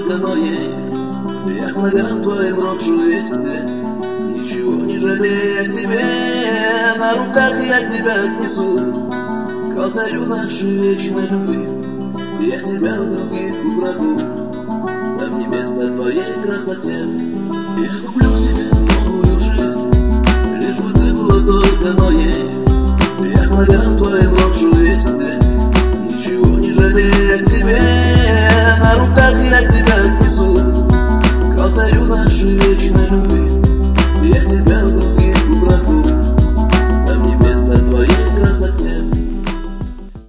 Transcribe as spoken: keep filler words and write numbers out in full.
только моей. Я к ногам твоим брошу весь свет, ничего не жалея тебе. На руках я тебя отнесу к алтарю нашей вечной любви. Я тебя в других украду, там не место твоей красоте. Я куплю себе новую жизнь, лишь бы ты была только моей. Я к ногам твоим брошу весь